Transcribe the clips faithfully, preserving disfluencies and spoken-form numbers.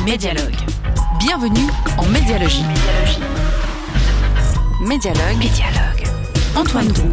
Médialogue. Bienvenue en médialogie. Médialogue. Médialogue. Antoine Groux.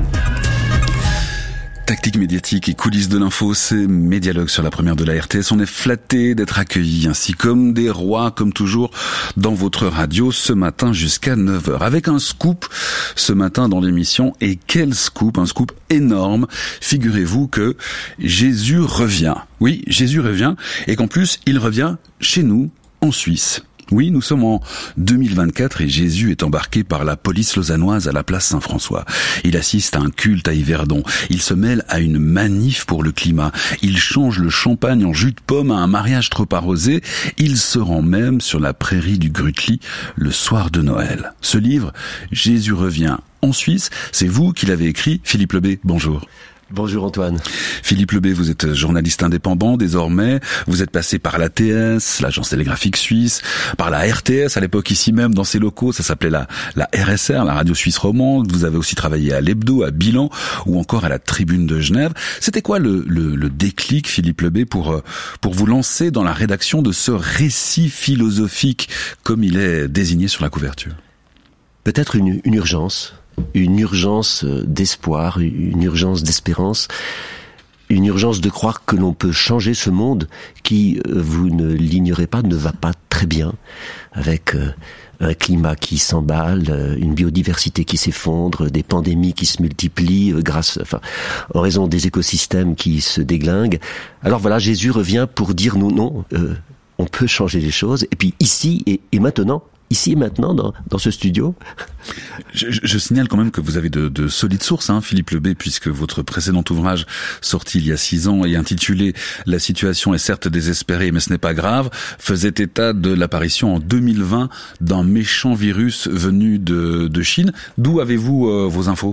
Tactique médiatique et coulisses de l'info, c'est Médialogue sur la première de la R T S. On est flattés d'être accueillis ainsi comme des rois, comme toujours, dans votre radio ce matin jusqu'à neuf heures. Avec un scoop ce matin dans l'émission. Et quel scoop, un scoop énorme. Figurez-vous que Jésus revient. Oui, Jésus revient et qu'en plus, il revient chez nous, en Suisse. Oui, nous sommes en deux mille vingt-quatre et Jésus est embarqué par la police lausannoise à la place Saint-François. Il assiste à un culte à Yverdon. Il se mêle à une manif pour le climat. Il change le champagne en jus de pomme à un mariage trop arrosé. Il se rend même sur la prairie du Grutli le soir de Noël. Ce livre, Jésus revient en Suisse, c'est vous qui l'avez écrit, Philippe Lebé. Bonjour. Bonjour Antoine. Philippe Lebé, vous êtes journaliste indépendant désormais. Vous êtes passé par l'A T S, l'Agence télégraphique suisse, par la R T S à l'époque ici même dans ses locaux, ça s'appelait la, la R S R, la radio suisse romande. Vous avez aussi travaillé à l'Hebdo, à Bilan ou encore à la Tribune de Genève. C'était quoi le, le, le déclic, Philippe Lebé, pour, pour vous lancer dans la rédaction de ce récit philosophique comme il est désigné sur la couverture? Peut-être une, une urgence. Une urgence d'espoir, une urgence d'espérance, une urgence de croire que l'on peut changer ce monde qui, vous ne l'ignorez pas, ne va pas très bien, avec un climat qui s'emballe, une biodiversité qui s'effondre, des pandémies qui se multiplient grâce, enfin, en raison des écosystèmes qui se déglinguent. Alors voilà, Jésus revient pour dire nous non, euh, on peut changer les choses, et puis ici et, et maintenant. Ici et maintenant, dans, dans ce studio. Je, je, je signale quand même que vous avez de, de solides sources, hein, Philippe Lebé, puisque votre précédent ouvrage, sorti il y a six ans et intitulé « La situation est certes désespérée, mais ce n'est pas grave », faisait état de l'apparition en deux mille vingt d'un méchant virus venu de, de Chine. D'où avez-vous euh, vos infos ?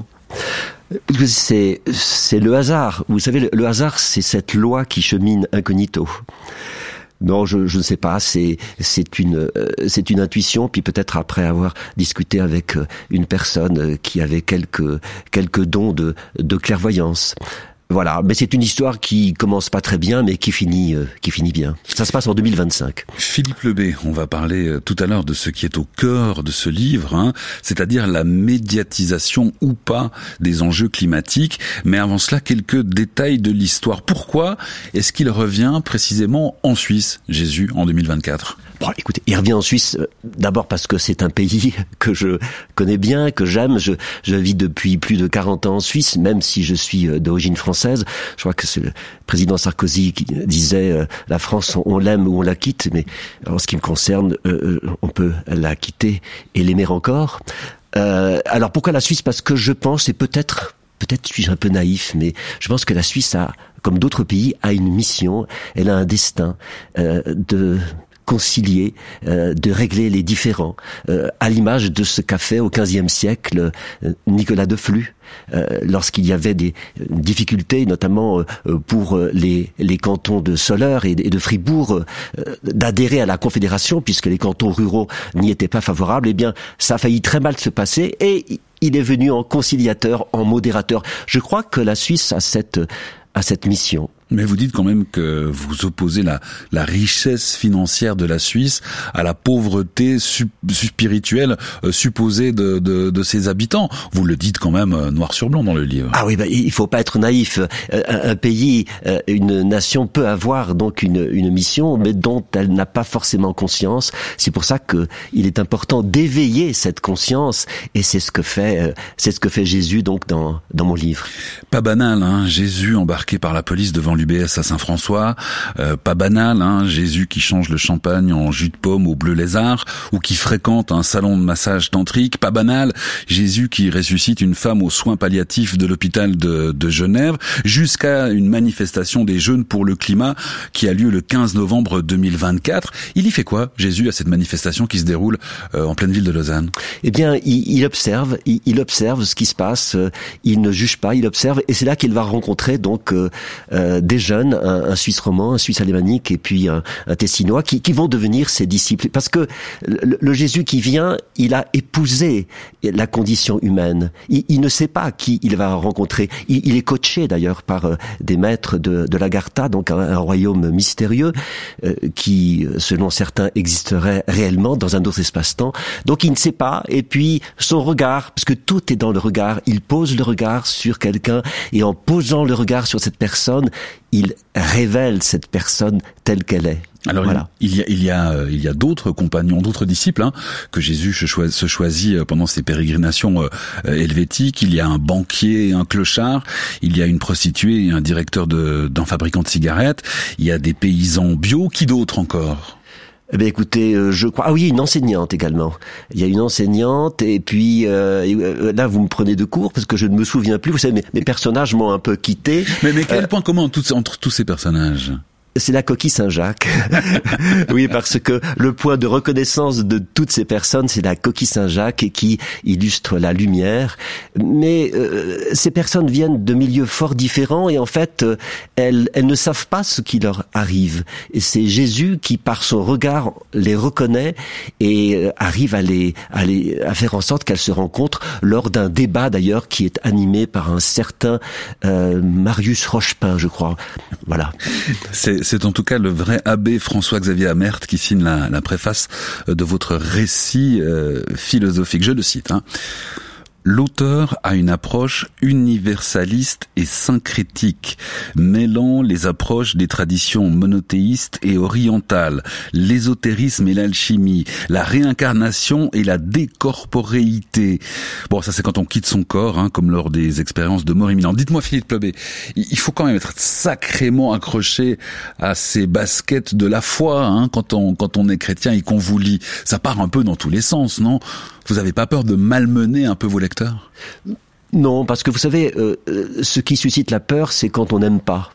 C'est, c'est le hasard. Vous savez, le, le hasard, c'est cette loi qui chemine incognito. Non, je, je ne sais pas. C'est, c'est une, euh, c'est une intuition. Puis peut-être après avoir discuté avec une personne qui avait quelques, quelques dons de, de clairvoyance. Voilà, mais c'est une histoire qui commence pas très bien, mais qui finit, euh, qui finit bien. Ça se passe en deux mille vingt-cinq. Philippe Lebé, on va parler euh, tout à l'heure de ce qui est au cœur de ce livre, hein, c'est-à-dire la médiatisation ou pas des enjeux climatiques. Mais avant cela, quelques détails de l'histoire. Pourquoi est-ce qu'il revient précisément en Suisse, Jésus, en deux mille vingt-quatre ? Bon, écoutez, il revient en Suisse euh, d'abord parce que c'est un pays que je connais bien, que j'aime. Je, je vis depuis plus de quarante ans en Suisse, même si je suis euh, d'origine française. Je crois que c'est le président Sarkozy qui disait euh, la France, on, on l'aime ou on la quitte, mais en ce qui me concerne, euh, on peut la quitter et l'aimer encore. Euh, alors pourquoi la Suisse ? Parce que je pense, et peut-être, peut-être suis-je un peu naïf, mais je pense que la Suisse a, comme d'autres pays, a une mission. Elle a un destin euh, de concilier, euh, de régler les différends, euh, à l'image de ce qu'a fait au quinzième siècle euh, Nicolas de Flux, euh, lorsqu'il y avait des difficultés, notamment euh, pour les, les cantons de Soleure et, et de Fribourg, euh, d'adhérer à la Confédération, puisque les cantons ruraux n'y étaient pas favorables. Eh bien, ça a failli très mal se passer, et il est venu en conciliateur, en modérateur. Je crois que la Suisse a cette, a cette mission. Mais vous dites quand même que vous opposez la, la richesse financière de la Suisse à la pauvreté su, spirituelle euh, supposée de, de, de ses habitants. Vous le dites quand même euh, noir sur blanc dans le livre. Ah oui, bah, il faut pas être naïf. Euh, un, un pays, euh, une nation peut avoir donc une, une mission, mais dont elle n'a pas forcément conscience. C'est pour ça que il est important d'éveiller cette conscience, et c'est ce que fait, euh, c'est ce que fait Jésus donc dans, dans mon livre. Pas banal, hein, Jésus embarqué par la police devant l'U B S à Saint-François, euh, pas banal, hein, Jésus qui change le champagne en jus de pomme au bleu lézard, ou qui fréquente un salon de massage tantrique, pas banal, Jésus qui ressuscite une femme aux soins palliatifs de l'hôpital de, de Genève, jusqu'à une manifestation des jeunes pour le climat qui a lieu le quinze novembre deux mille vingt-quatre. Il y fait quoi, Jésus, à cette manifestation qui se déroule euh, en pleine ville de Lausanne? Eh bien, il, il observe, il, il observe ce qui se passe, euh, il ne juge pas, il observe, et c'est là qu'il va rencontrer donc euh, euh, des jeunes, un, un Suisse romand, un Suisse alémanique et puis un, un Tessinois qui, qui vont devenir ses disciples. Parce que le, le Jésus qui vient, il a épousé la condition humaine. Il, il ne sait pas qui il va rencontrer. Il, il est coaché d'ailleurs par euh, des maîtres de, de l'Agartha, donc un, un royaume mystérieux euh, qui, selon certains, existerait réellement dans un autre espace-temps. Donc il ne sait pas. Et puis son regard, parce que tout est dans le regard, il pose le regard sur quelqu'un et en posant le regard sur cette personne, il révèle cette personne telle qu'elle est. Alors voilà. il y a il y a il y a d'autres compagnons, d'autres disciples hein, que Jésus se choisit, se choisit pendant ses pérégrinations euh, helvétiques. Il y a un banquier et un clochard, il y a une prostituée et un directeur de d'un fabricant de cigarettes, il y a des paysans bio, qui d'autre encore ? Eh bien, écoutez, euh, je crois... Ah oui, une enseignante également. Il y a une enseignante, et puis euh, là, vous me prenez de court, parce que je ne me souviens plus. Vous savez, mes, mes personnages m'ont un peu quitté. Mais, mais quel euh, point commun entre, entre tous ces personnages ? C'est la coquille Saint-Jacques. Oui, parce que le point de reconnaissance de toutes ces personnes, c'est la coquille Saint-Jacques qui illustre la lumière. Mais euh, ces personnes viennent de milieux fort différents et en fait, euh, elles, elles ne savent pas ce qui leur arrive. Et c'est Jésus qui, par son regard, les reconnaît et euh, arrive à les, à les, à faire en sorte qu'elles se rencontrent lors d'un débat d'ailleurs qui est animé par un certain euh, Marius Rochepin, je crois. Voilà. C'est C'est en tout cas le vrai abbé François-Xavier Amert qui signe la, la préface de votre récit euh, philosophique. Je le cite. Hein. L'auteur a une approche universaliste et syncrétique, mêlant les approches des traditions monothéistes et orientales, l'ésotérisme et l'alchimie, la réincarnation et la décorporéité. Bon, ça c'est quand on quitte son corps, hein, comme lors des expériences de mort imminente. Dites-moi Philippe Leubé, il faut quand même être sacrément accroché à ces baskets de la foi, hein, quand on quand on est chrétien et qu'on vous lit. Ça part un peu dans tous les sens, non ? Vous n'avez pas peur de malmener un peu vos lecteurs ? Non, parce que vous savez, euh, ce qui suscite la peur, c'est quand on n'aime pas.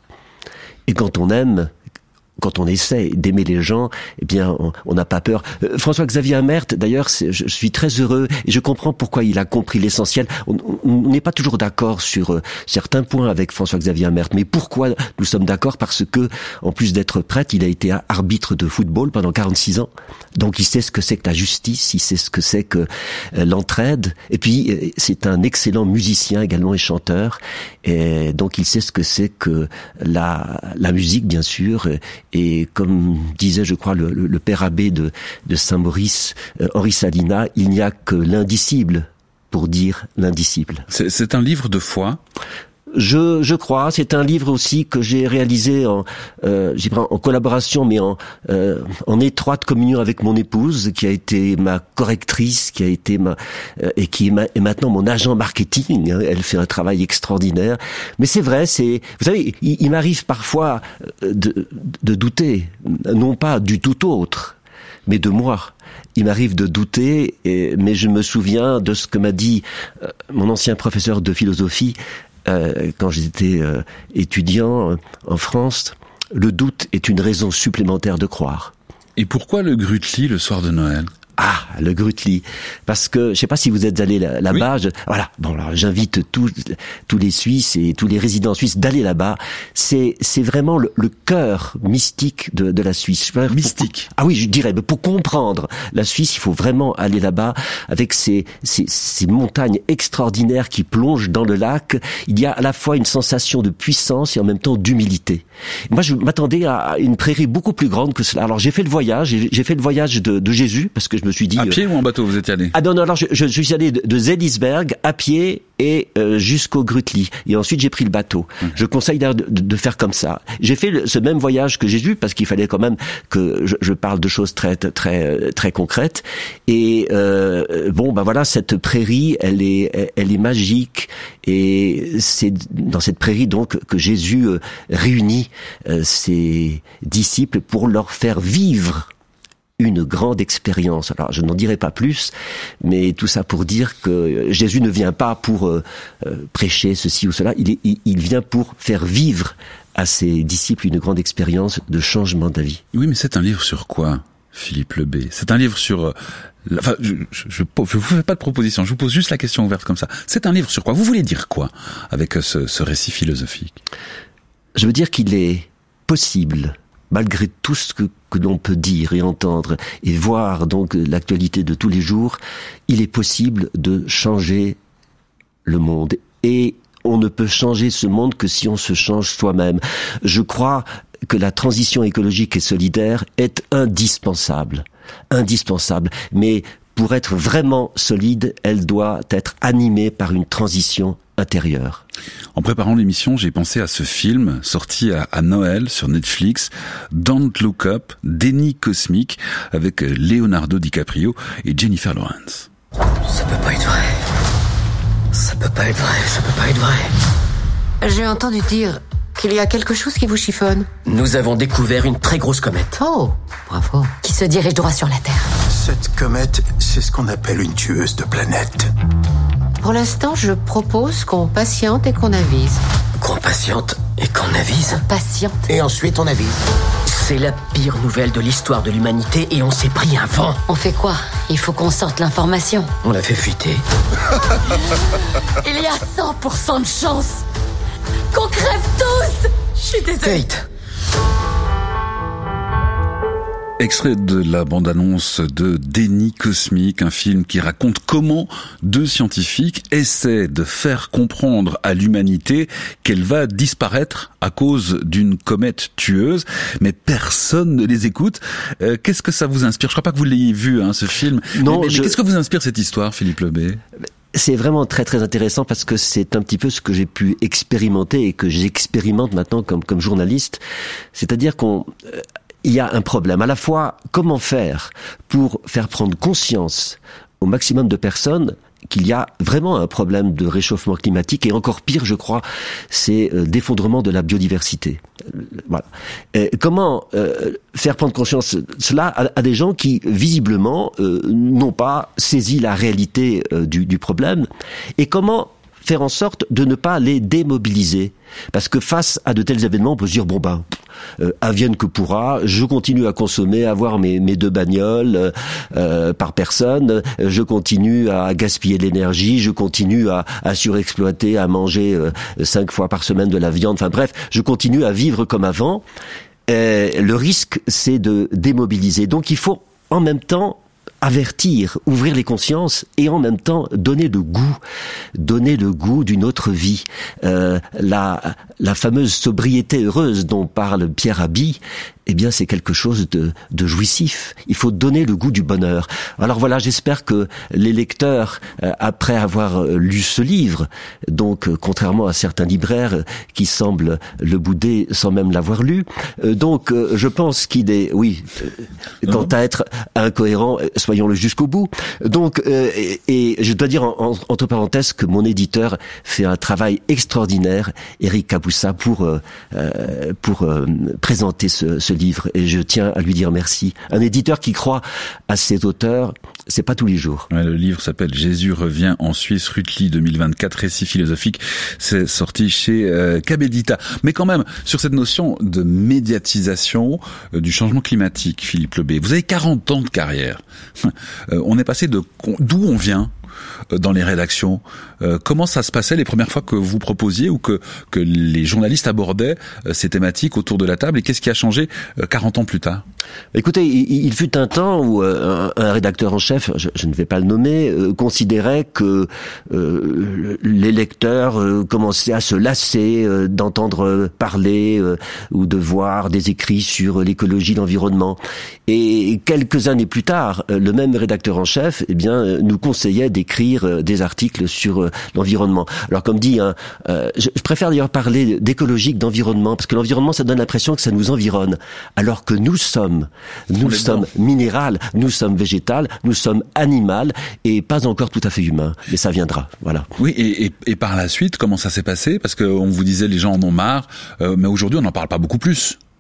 Et quand on aime, quand on essaie d'aimer les gens, eh bien, on n'a pas peur. Euh, François-Xavier Amert, d'ailleurs, je, je suis très heureux et je comprends pourquoi il a compris l'essentiel. On n'est pas toujours d'accord sur euh, certains points avec François-Xavier Amert, mais pourquoi nous sommes d'accord ? Parce que, en plus d'être prêtre, il a été arbitre de football pendant quarante-six ans. Donc, il sait ce que c'est que la justice, il sait ce que c'est que euh, l'entraide. Et puis, euh, c'est un excellent musicien également et chanteur. Et donc, il sait ce que c'est que la, la musique, bien sûr. Et comme disait, je crois, le, le, le père abbé de, de Saint-Maurice, euh, Henri Salina, il n'y a que l'indicible pour dire l'indicible. C'est, c'est un livre de foi ? Je, je crois. C'est un livre aussi que j'ai réalisé en, euh, j'ai en collaboration, mais en, euh, en étroite communion avec mon épouse, qui a été ma correctrice, qui a été ma euh, et qui est, ma, est maintenant mon agent marketing. Hein. Elle fait un travail extraordinaire. Mais c'est vrai, c'est, vous savez, il, il m'arrive parfois de, de douter, non pas du tout autre, mais de moi. Il m'arrive de douter, et, mais je me souviens de ce que m'a dit euh, mon ancien professeur de philosophie. Euh, quand j'étais euh, étudiant euh, en France, le doute est une raison supplémentaire de croire. Et pourquoi le Grütli le soir de Noël ? Ah, le Grütli. Parce que, je sais pas si vous êtes allé là- là-bas, oui. je, voilà. Bon, alors, j'invite tous, tous les Suisses et tous les résidents suisses d'aller là-bas. C'est, c'est vraiment le, le cœur mystique de, de la Suisse. Mystique. Ah oui, je dirais, mais pour comprendre la Suisse, il faut vraiment aller là-bas avec ces, ces, ces montagnes extraordinaires qui plongent dans le lac. Il y a à la fois une sensation de puissance et en même temps d'humilité. Moi, je m'attendais à une prairie beaucoup plus grande que cela. Alors, j'ai fait le voyage, j'ai, j'ai fait le voyage de, de Jésus, parce que je me suis dit... À pied euh, ou en bateau, vous étiez allé ? Ah non, non, alors je, je, je suis allé de, de Zelisberg à pied et euh, jusqu'au Grütli. Et ensuite, j'ai pris le bateau. Mmh. Je conseille d'ailleurs de, de, de faire comme ça. J'ai fait le, ce même voyage que Jésus, parce qu'il fallait quand même que je, je parle de choses très très très concrètes. Et euh, bon, bah voilà, cette prairie, elle est elle est magique. Et c'est dans cette prairie donc que Jésus euh, réunit euh, ses disciples pour leur faire vivre une grande expérience. Alors, je n'en dirai pas plus, mais tout ça pour dire que Jésus ne vient pas pour euh, euh, prêcher ceci ou cela, il, est, il, il vient pour faire vivre à ses disciples une grande expérience de changement de vie. Oui, mais c'est un livre sur quoi, Philippe Leubé ? C'est un livre sur... Euh, la, enfin, je, je, je, je vous fais pas de proposition, je vous pose juste la question ouverte comme ça. C'est un livre sur quoi ? Vous voulez dire quoi avec ce, ce récit philosophique ? je veux dire qu'il est possible, malgré tout ce que, que l'on peut dire et entendre et voir donc l'actualité de tous les jours, il est possible de changer le monde. Et on ne peut changer ce monde que si on se change soi-même. Je crois que la transition écologique et solidaire est indispensable. Indispensable. Mais pour être vraiment solide, elle doit être animée par une transition intérieure. En préparant l'émission, j'ai pensé à ce film sorti à, à Noël sur Netflix, Don't Look Up, Déni cosmique, avec Leonardo DiCaprio et Jennifer Lawrence. Ça peut pas être vrai. Ça peut pas être vrai, ça peut pas être vrai. J'ai entendu dire qu'il y a quelque chose qui vous chiffonne. Nous avons découvert une très grosse comète. Oh, bravo. Qui se dirige droit sur la Terre. Cette comète, c'est ce qu'on appelle une tueuse de planètes. Pour l'instant, je propose qu'on patiente et qu'on avise. Qu'on patiente et qu'on avise. Patiente. Et ensuite on avise. C'est la pire nouvelle de l'histoire de l'humanité et on s'est pris un vent. On fait quoi? Il faut qu'on sorte l'information. On l'a fait fuiter. Il y a cent pour cent de chance qu'on crève tous. Je suis désolée. Kate. Extrait de la bande-annonce de Déni cosmique, un film qui raconte comment deux scientifiques essaient de faire comprendre à l'humanité qu'elle va disparaître à cause d'une comète tueuse, mais personne ne les écoute. Euh, qu'est-ce que ça vous inspire? Je crois pas que vous l'ayez vu, hein, ce film. Non, mais, mais, je... mais qu'est-ce que vous inspire cette histoire, Philippe Lebet? C'est vraiment très très intéressant parce que c'est un petit peu ce que j'ai pu expérimenter et que j'expérimente maintenant comme comme journaliste. C'est-à-dire qu'on euh, il y a un problème. À la fois, comment faire pour faire prendre conscience au maximum de personnes qu'il y a vraiment un problème de réchauffement climatique et encore pire, je crois, c'est euh, d'effondrement de la biodiversité. Euh, voilà. Et comment euh, faire prendre conscience cela à, à des gens qui visiblement euh, n'ont pas saisi la réalité euh, du, du problème, et comment faire en sorte de ne pas les démobiliser. Parce que face à de tels événements, on peut se dire, bon ben, euh, advienne que pourra, je continue à consommer, à avoir mes, mes deux bagnoles euh, par personne, je continue à gaspiller de l'énergie, je continue à, à surexploiter, à manger euh, cinq fois par semaine de la viande, enfin bref, je continue à vivre comme avant. Euh, le risque, c'est de démobiliser. Donc il faut en même temps avertir, ouvrir les consciences et en même temps donner le goût, donner le goût d'une autre vie. Euh, la, la fameuse sobriété heureuse dont parle Pierre Rabhi, eh bien c'est quelque chose de, de jouissif. Il faut donner le goût du bonheur. Alors voilà, j'espère que les lecteurs, euh, après avoir lu ce livre, donc euh, contrairement à certains libraires euh, qui semblent le bouder sans même l'avoir lu, euh, donc euh, je pense qu'il est, oui, euh, quant à être incohérent, soyons-le jusqu'au bout. Donc, euh, et, et je dois dire en, en, entre parenthèses que mon éditeur fait un travail extraordinaire, Éric Caboussa, pour euh, pour euh, présenter ce, ce livre, et je tiens à lui dire merci. Un éditeur qui croit à ses auteurs, c'est pas tous les jours. Ouais, le livre s'appelle Jésus revient en Suisse, Rutli deux mille vingt-quatre, récit philosophique. C'est sorti chez euh, Cabedita. Mais quand même, sur cette notion de médiatisation euh, du changement climatique, Philippe Lebet, vous avez quarante ans de carrière. Euh, on est passé de d'où on vient euh, dans les rédactions. Euh, comment ça se passait les premières fois que vous proposiez ou que que les journalistes abordaient euh, ces thématiques autour de la table, et qu'est-ce qui a changé euh, quarante ans plus tard? Écoutez, il, il fut un temps où euh, un, un rédacteur en chef, je, je ne vais pas le nommer, euh, considérait que euh, les lecteurs euh, commençaient à se lasser euh, d'entendre parler euh, ou de voir des écrits sur l'écologie, l'environnement. Et quelques années plus tard, le même rédacteur en chef, eh bien, nous conseillait d'écrire des articles sur l'environnement. Alors, comme dit, hein, euh, je, je préfère d'ailleurs parler d'écologie que d'environnement, parce que l'environnement, ça donne l'impression que ça nous environne, alors que nous sommes, nous sommes minéral, nous sommes végétal, nous sommes animal, et pas encore tout à fait humain. Mais ça viendra, voilà. Oui, et, et, et par la suite, comment ça s'est passé? Parce que on vous disait les gens en ont marre, euh, mais aujourd'hui, on n'en parle pas beaucoup plus.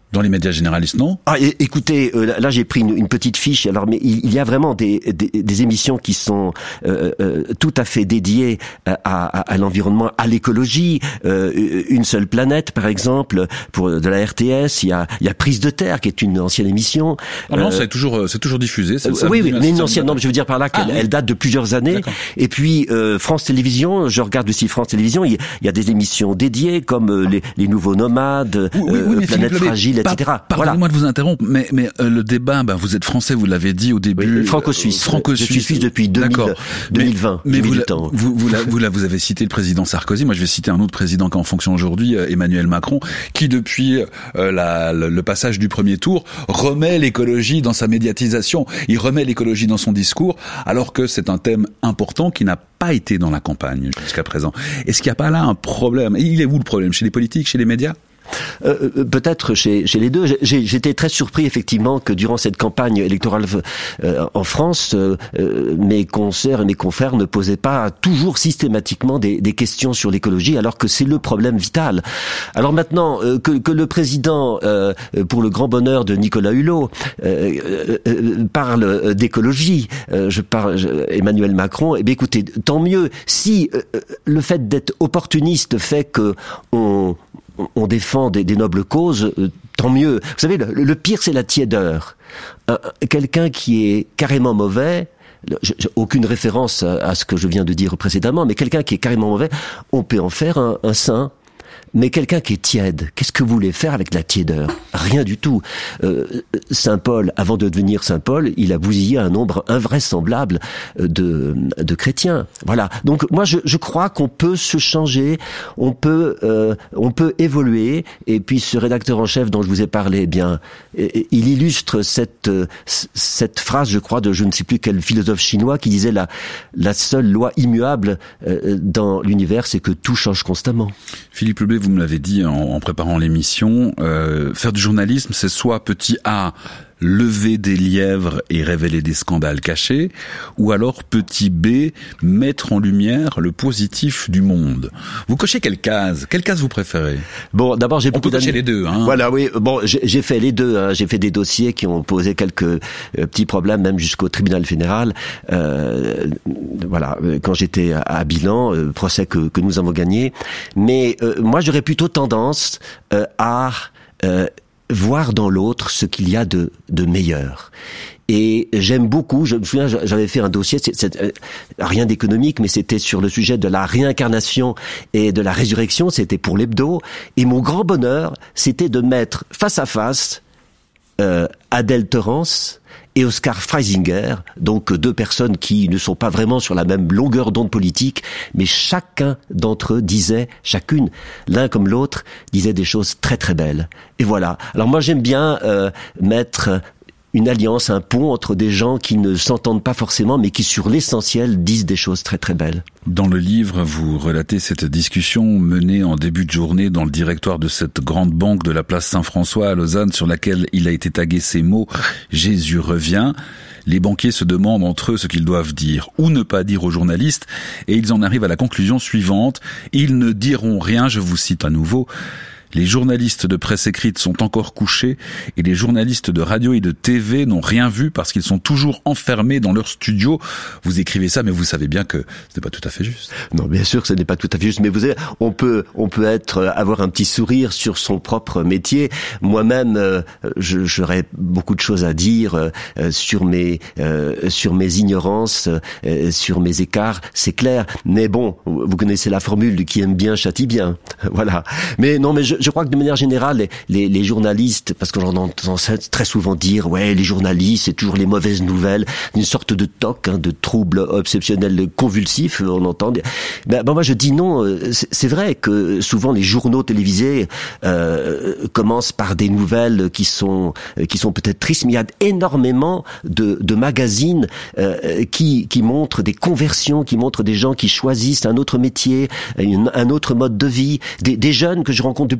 Dans les médias généralistes, non? Ah, écoutez, euh, là j'ai pris une, une petite fiche. Alors, mais il, il y a vraiment des, des, des émissions qui sont euh, euh, tout à fait dédiées à, à, à l'environnement, à l'écologie. Euh, une seule planète, par exemple, pour de la R T S. Il y a, il y a Prise de Terre, qui est une ancienne émission. Ah non, euh, c'est toujours, c'est toujours diffusé. Ça, ça oui, oui, mais une ça, ancienne. Non, mais je veux dire par là qu'elle ah, oui. elle date de plusieurs années. D'accord. Et puis euh, France Télévisions. Je regarde aussi France Télévisions. Il y, il y a des émissions dédiées comme euh, les, les Nouveaux Nomades, oui, oui, oui, euh, Planète Fragile. Par, Pardonnez-moi voilà. de vous interrompre, mais, mais euh, le débat, ben, vous êtes français, vous l'avez dit au début. Oui, franco-suisse. Euh, franco-suisse. Je suis suisse depuis deux mille, deux mille vingt. Mais, mais vous, la, vous, vous, la, vous, la, vous avez cité le président Sarkozy. Moi, je vais citer un autre président qui est en fonction aujourd'hui, Emmanuel Macron, qui depuis euh, la, le, le passage du premier tour remet l'écologie dans sa médiatisation. Il remet l'écologie dans son discours, alors que c'est un thème important qui n'a pas été dans la campagne jusqu'à présent. Est-ce qu'il n'y a pas là un problème? Il est où le problème? Chez les politiques, chez les médias? Euh, peut-être chez, chez les deux. J'ai, j'étais très surpris effectivement que durant cette campagne électorale euh, en France, euh, mes consoeurs et mes confrères ne posaient pas toujours systématiquement des, des questions sur l'écologie, alors que c'est le problème vital. Alors maintenant euh, que, que le président, euh, pour le grand bonheur de Nicolas Hulot, euh, euh, parle d'écologie, euh, je parle je, Emmanuel Macron. Eh bien, écoutez, tant mieux. Si euh, le fait d'être opportuniste fait que on on défend des, des nobles causes, euh, tant mieux. Vous savez, le, le pire, c'est la tiédeur. Euh, quelqu'un qui est carrément mauvais, j'ai aucune référence à, à ce que je viens de dire précédemment, mais quelqu'un qui est carrément mauvais, on peut en faire un, un saint. Mais quelqu'un qui est tiède, qu'est-ce que vous voulez faire avec la tiédeur? Rien du tout. Euh, Saint Paul, avant de devenir Saint Paul, il a bousillé un nombre invraisemblable de, de chrétiens. Voilà. Donc moi, je, je crois qu'on peut se changer, on peut, euh, on peut évoluer. Et puis ce rédacteur en chef dont je vous ai parlé, eh bien, il illustre cette cette phrase, je crois, de je ne sais plus quel philosophe chinois qui disait la la seule loi immuable dans l'univers, c'est que tout change constamment. Philippe Leblet, vous me l'avez dit en, en préparant l'émission, euh, faire du journalisme, c'est soit petit A, lever des lièvres et révéler des scandales cachés, ou alors petit B, mettre en lumière le positif du monde. Vous cochez quelle case? Quelle case vous préférez? Bon, d'abord j'ai On peut cocher les deux, hein. Voilà, oui. Bon, j'ai, j'ai fait les deux. Hein. J'ai fait des dossiers qui ont posé quelques euh, petits problèmes, même jusqu'au tribunal fédéral. Euh, voilà, quand j'étais à, à Bilan, euh, procès que, que nous avons gagné. Mais euh, moi, j'aurais plutôt tendance euh, à euh, voir dans l'autre ce qu'il y a de, de meilleur. Et j'aime beaucoup, je me souviens, j'avais fait un dossier, c'est, c'est, euh, rien d'économique, mais c'était sur le sujet de la réincarnation et de la résurrection, c'était pour l'hebdo. Et mon grand bonheur, c'était de mettre face à face euh, Adèle Torrance et Oscar Freisinger, donc deux personnes qui ne sont pas vraiment sur la même longueur d'onde politique, mais chacun d'entre eux disait, chacune, l'un comme l'autre, disait des choses très très belles. Et voilà. Alors moi j'aime bien euh, mettre une alliance, un pont entre des gens qui ne s'entendent pas forcément, mais qui sur l'essentiel disent des choses très très belles. Dans le livre, vous relatez cette discussion menée en début de journée dans le directoire de cette grande banque de la place Saint-François à Lausanne, sur laquelle il a été tagué ces mots « Jésus revient ». Les banquiers se demandent entre eux ce qu'ils doivent dire ou ne pas dire aux journalistes, et ils en arrivent à la conclusion suivante. Ils ne diront rien, je vous cite à nouveau. Les journalistes de presse écrite sont encore couchés et les journalistes de radio et de T V n'ont rien vu parce qu'ils sont toujours enfermés dans leur studio. Vous écrivez ça, mais vous savez bien que ce n'est pas tout à fait juste. Non, bien sûr que ce n'est pas tout à fait juste, mais vous savez, on peut, on peut être, avoir un petit sourire sur son propre métier. Moi-même, euh, je, j'aurais beaucoup de choses à dire euh, sur mes, euh, sur mes ignorances, euh, sur mes écarts, c'est clair. Mais bon, vous connaissez la formule, qui aime bien châtie bien. Voilà. Mais non, mais je, Je crois que de manière générale, les, les, les journalistes, parce que j'en entends très souvent dire, ouais, les journalistes, c'est toujours les mauvaises nouvelles, une sorte de toc, hein, de trouble obsessionnel convulsif, on entend. Ben, ben moi, je dis non. C'est, c'est vrai que souvent les journaux télévisés euh, commencent par des nouvelles qui sont qui sont peut-être tristes, mais il y a énormément de, de magazines euh, qui qui montrent des conversions, qui montrent des gens qui choisissent un autre métier, une, un autre mode de vie, des, des jeunes que je rencontre de plus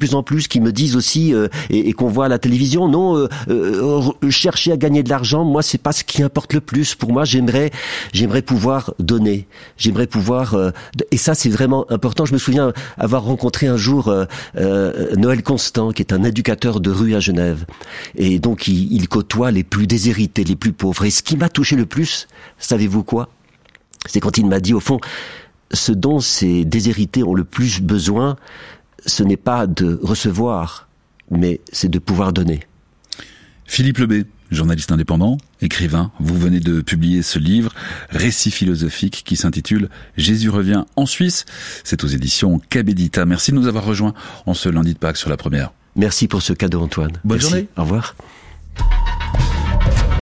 plus en plus qui me disent aussi, euh, et, et qu'on voit à la télévision, non, euh, euh, chercher à gagner de l'argent, moi c'est pas ce qui importe le plus. Pour moi, j'aimerais, j'aimerais pouvoir donner, j'aimerais pouvoir, euh, et ça c'est vraiment important. Je me souviens avoir rencontré un jour euh, euh, Noël Constant, qui est un éducateur de rue à Genève, et donc il, il côtoie les plus déshérités, les plus pauvres. Et ce qui m'a touché le plus, savez-vous quoi ? C'est quand il m'a dit, au fond, ce dont ces déshérités ont le plus besoin, ce n'est pas de recevoir, mais c'est de pouvoir donner. Philippe Lebet, journaliste indépendant, écrivain, vous venez de publier ce livre, récit philosophique, qui s'intitule « Jésus revient en Suisse ». C'est aux éditions Cabedita. Merci de nous avoir rejoints en ce lundi de Pâques sur La Première. Merci pour ce cadeau, Antoine. Bonne Merci. journée. Au revoir.